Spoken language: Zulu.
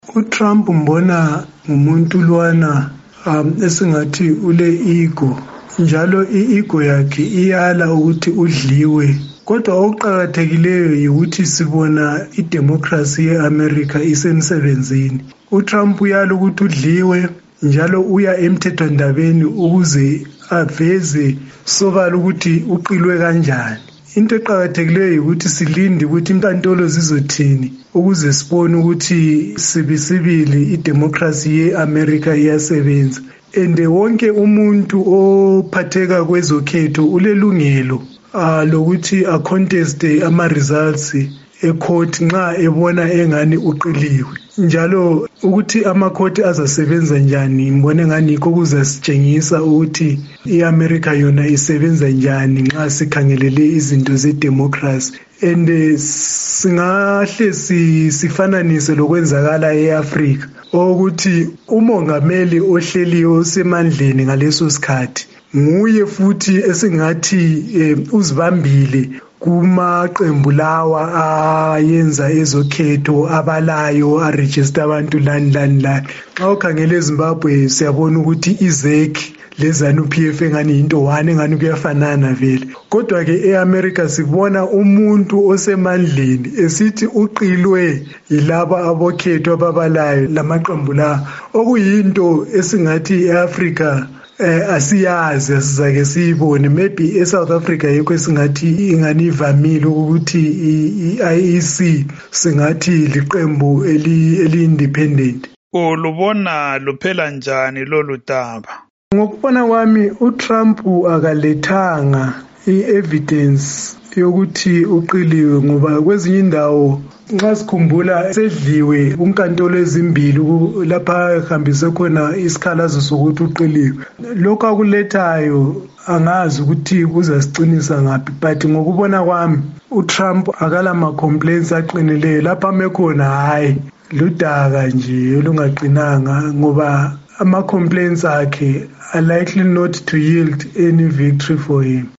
uTrump mbona ngumuntu lwana esingathi ule ego, njalo i-ego yakhe iyala ukuthi udliwe. Kodwa okuqakathekileyo ukuthi sibona idemocracy ye-America isemsebenzini. uTrump uyala ukuthi udliwe njalo uya emthethwandabeni ukuze aveze sobala ukuthi uqilwe kanjani. Into eqakathekileyo ukuthi silinde ukuthi inkantolo zizothini ukuze sibone ukuthi sibili idemocracy ye-America iyasebenza. And wonke umuntu ophatheka kwezokhetho ulelungelo lokuthi aconteste ama-results ecourt nxa ebona engani uqiliwe. Njalo ukuthi amakhoti azasebenza njani ngibona engani yikho kuzasitshengisa ukuthi i-America yona isebenza njani nxa sikhangelele izinto ze-democracy. And singahle sifananise lokwenzakala e-Africa ukuthi umongameli ohleliyo osemandleni ngaleso sikhathi nguye futhi esingathi uzibambile kumaqembu lawa ayenza ezokhetho abalayo aregister abantu lani. Xa ukhangele eZimbabwe siyabona ukuthi iZEC leZANU-PF engani into one engani kuyafanana vele. Kodwa ke e-America sibona umuntu osemandleni esithi uqilwe yilaba abokhetho ababalayo lamaqembu la, okuyinto esingathi e-Africa asiyazi asizake siyibone. Maybe eSouth Africa yikho esingathi ingani ivamile ukuthi i-IEC singathi liqembu eli-independent. Ulubona luphela njani lolu daba? Ngokubona kwami uTrump akalethanga i-evidence yokuthi uqiliwe, ngoba kwezinye indawo nxa sikhumbula sedliwe kunkantolo ezimbili lapha ehambise khona isikhalazo sokuthi uqiliwe. Lokho akulethayo angazi ukuthi kuzasicinisa ngaphi, but ngokubona kwami uTrump akala ma-complaints aqinileyo. Lapha amekhona hayi ludaka nje olungaqinanga, ngoba ama-complaints akhe are likely not to yield any victory for him.